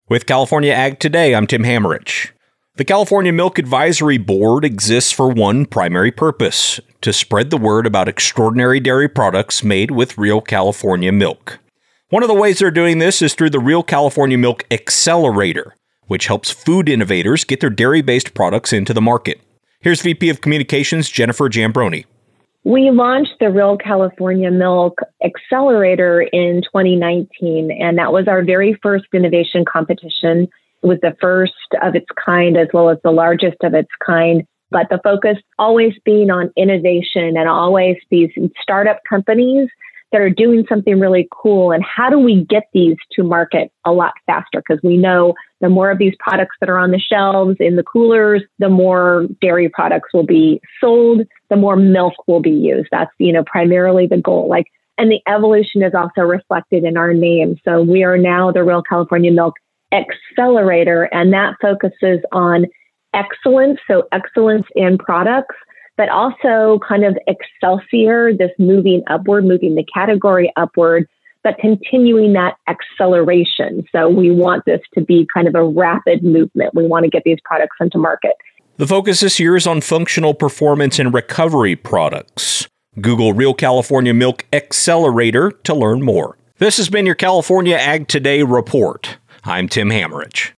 With California Ag Today, I'm Tim Hammerich. The California Milk Advisory Board exists for one primary purpose: to spread the word about extraordinary dairy products made with real California milk. One of the ways they're doing this is through the Real California Milk Accelerator, which helps food innovators get their dairy-based products into the market. Here's VP of Communications, Jennifer Giambroni. We launched the Real California Milk Accelerator in 2019, and that was our very first innovation competition. It was the first of its kind, as well as the largest of its kind. But the focus always being on innovation and always these startup companies that are doing something really cool. And how do we get these to market a lot faster? Because we know the more of these products that are on the shelves, in the coolers, the more dairy products will be sold, the more milk will be used. That's, primarily the goal. And the evolution is also reflected in our name. So we are now the Real California Milk Accelerator, and that focuses on excellence. So excellence in products, but also kind of Excelsior, this moving upward, moving the category upward, but continuing that acceleration. So we want this to be kind of a rapid movement. We want to get these products into market. The focus this year is on functional performance and recovery products. Google Real California Milk Accelerator to learn more. This has been your California Ag Today report. I'm Tim Hammerich.